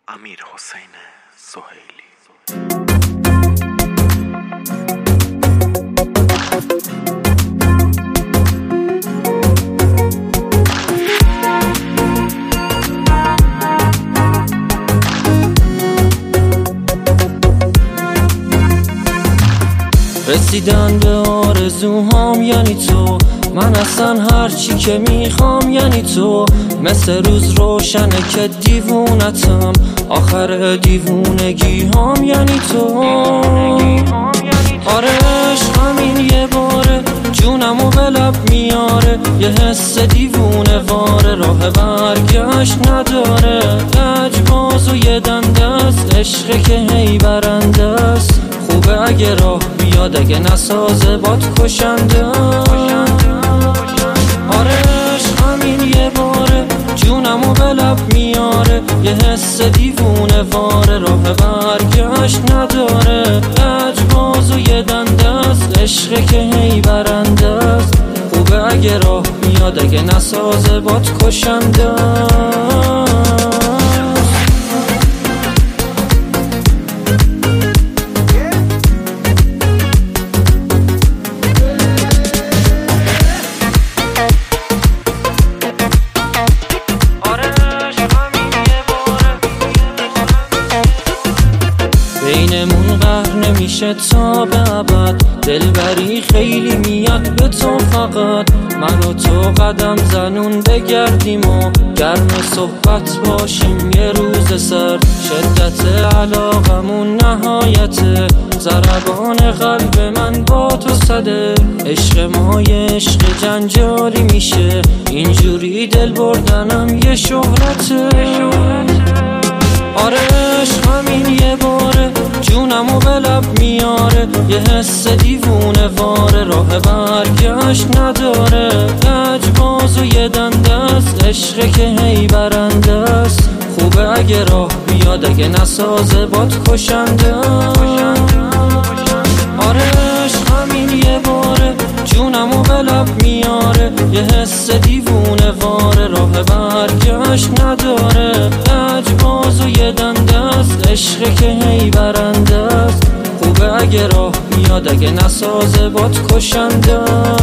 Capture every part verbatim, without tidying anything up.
امیر حسین سهیلی. رسیدن به آرزوهام یعنی تو، من اصلا هرچی که میخوام یعنی تو. مثل روز روشنه که دیوونتم، آخر دیوونگی هم یعنی تو. آره عشق همین یه باره جونمو به لب میاره، یه حس دیوونه واره راه برگشت نداره. لجباز و یه دنده است، عشقه که هی برنده است. خوبه اگه راه بیاد اگه نسازه باد کشنده. آره عشق همین یه باره جونمو به لب میاره، یه حس دیوونه واره راه برگشت نداره. لجباز و یه دنده است، عشقه که هی برنده است. خوبه اگه راه میاد اگه نسازه باد کشنده. بینمون قهر نمیشه تا به ابد، دلبری خیلی میاد به تو فقط. من و تو قدم زنون بگردیم و گرم صحبت باشیم یه روز سرد. شدت علاقمون نهایته، ضربان قلب من با تو صده. عشق ما یه عشق جنجالی میشه، اینجوری دل بردنم یه شهرته. آره عشق همین یه باره جونمو به لب میاره، یه حس دیوونه واره راه برگشت نداره. لجباز و یه دنده است، عشقه که هی برنده است. خوبه اگه راه بیاد اگه نسازه باد کشنده. آره عشق همین یه باره جونمو به لب میاره، یه حس دیوونه واره راه برگشت نداره. لجباز و یه دنده است، عشقه که هی برنده است. خوبه اگه راه میاد اگه نسازه باد کشنده.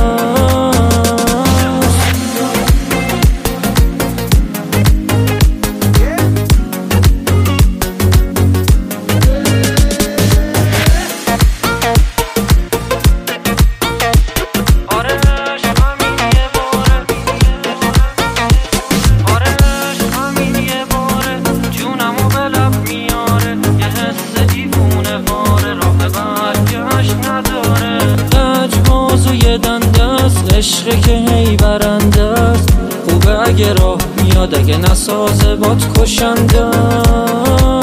عشقه که هی برنده است. خوبه اگه راه میاد اگه نسازه باد کشنده.